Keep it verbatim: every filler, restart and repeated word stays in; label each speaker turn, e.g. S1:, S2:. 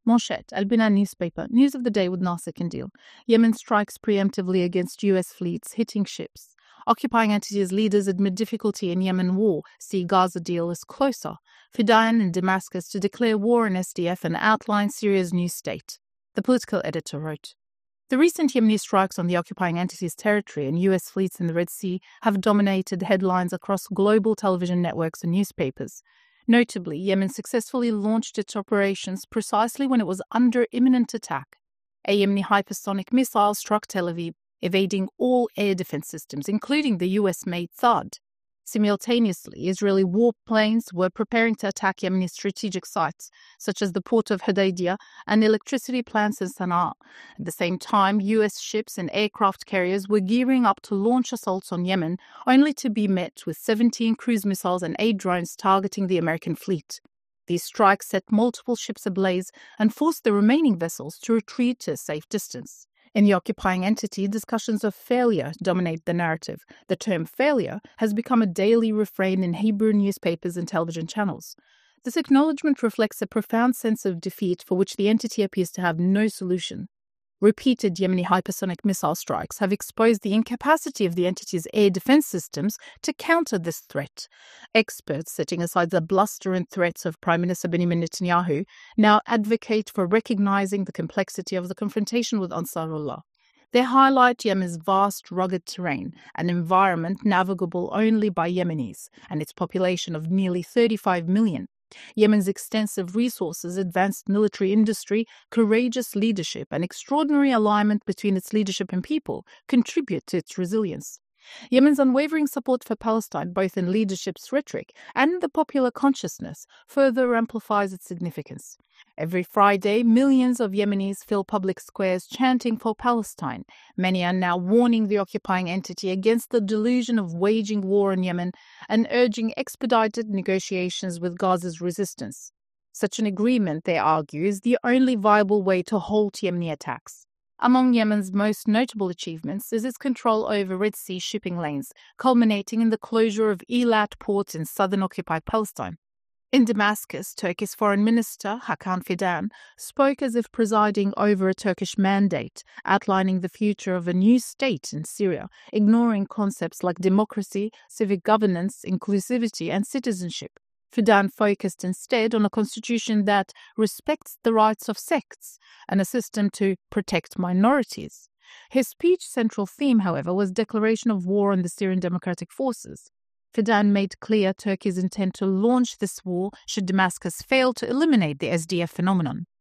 S1: Manchette, Al-Bina newspaper, news of the day with Nasser Kandil. Yemen strikes preemptively against U S fleets, hitting ships. Occupying entities leaders admit difficulty in Yemen war, see Gaza deal as closer. Fidan in Damascus to declare war on S D F and outline Syria's new state. The political editor wrote, the recent Yemeni strikes on the occupying entity's territory and U S fleets in the Red Sea have dominated headlines across global television networks and newspapers. Notably, Yemen successfully launched its operations precisely when it was under imminent attack. A Yemeni hypersonic missile struck Tel Aviv, evading all air defense systems, including the U S-made THAAD. Simultaneously, Israeli warplanes were preparing to attack Yemeni strategic sites, such as the port of Hodeidah and electricity plants in Sana'a. At the same time, U S ships and aircraft carriers were gearing up to launch assaults on Yemen, only to be met with seventeen cruise missiles and eight drones targeting the American fleet. These strikes set multiple ships ablaze and forced the remaining vessels to retreat to a safe distance. In the occupying entity, discussions of failure dominate the narrative. The term failure has become a daily refrain in Hebrew newspapers and television channels. This acknowledgement reflects a profound sense of defeat for which the entity appears to have no solution. Repeated Yemeni hypersonic missile strikes have exposed the incapacity of the entity's air defense systems to counter this threat. Experts, setting aside the bluster and threats of Prime Minister Benjamin Netanyahu, now advocate for recognizing the complexity of the confrontation with Ansarullah. They highlight Yemen's vast, rugged terrain, an environment navigable only by Yemenis, and its population of nearly thirty-five million. Yemen's extensive resources, advanced military industry, courageous leadership, and extraordinary alignment between its leadership and people contribute to its resilience. Yemen's unwavering support for Palestine, both in leadership's rhetoric and in the popular consciousness, further amplifies its significance. Every Friday, millions of Yemenis fill public squares chanting for Palestine. Many are now warning the occupying entity against the delusion of waging war in Yemen and urging expedited negotiations with Gaza's resistance. Such an agreement, they argue, is the only viable way to halt Yemeni attacks. Among Yemen's most notable achievements is its control over Red Sea shipping lanes, culminating in the closure of Eilat port in southern occupied Palestine. In Damascus, Turkey's Foreign Minister, Hakan Fidan, spoke as if presiding over a Turkish mandate, outlining the future of a new state in Syria, ignoring concepts like democracy, civic governance, inclusivity, and citizenship. Fidan focused instead on a constitution that respects the rights of sects and a system to protect minorities. His speech's central theme, however, was declaration of war on the Syrian Democratic Forces. Fidan made clear Turkey's intent to launch this war should Damascus fail to eliminate the S D F phenomenon.